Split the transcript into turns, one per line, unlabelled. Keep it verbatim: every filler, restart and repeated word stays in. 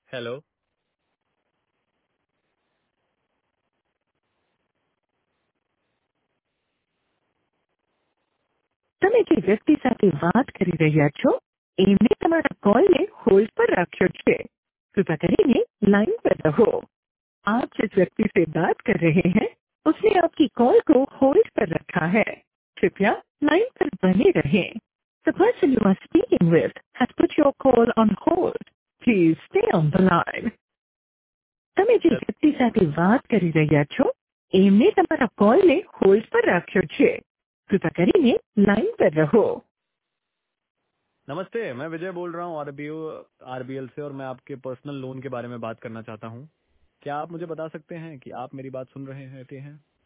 Hello.
તમે જે વ્યક્તિ સાથે વાત કરી રહ્યા છો એમને તમારા કોલને હોલ્ડ પર રાખ્યો છે। कृपया करिए लाइन पर रहो। आप जिस व्यक्ति से बात कर रहे हैं उसने आपकी कॉल को होल्ड पर रखा है। कृपया लाइन पर बने रहें। The person you are speaking with has put your call on hold. Please stay on the line. તમે જે
હેલ-
વ્યક્તિ સાથે વાત કરી રહ્યા છો એમને તમારા કોલને હોલ્ડ પર રાખ્યો છે। कृपया करिए लाइन पर रहो।
नमस्ते, मैं विजय बोल रहा हूँ आरबीओ आरबीएल से और मैं आपके पर्सनल लोन के बारे में बात करना चाहता हूँ। क्या आप मुझे बता सकते हैं कि आप मेरी बात सुन रहे हैं हैं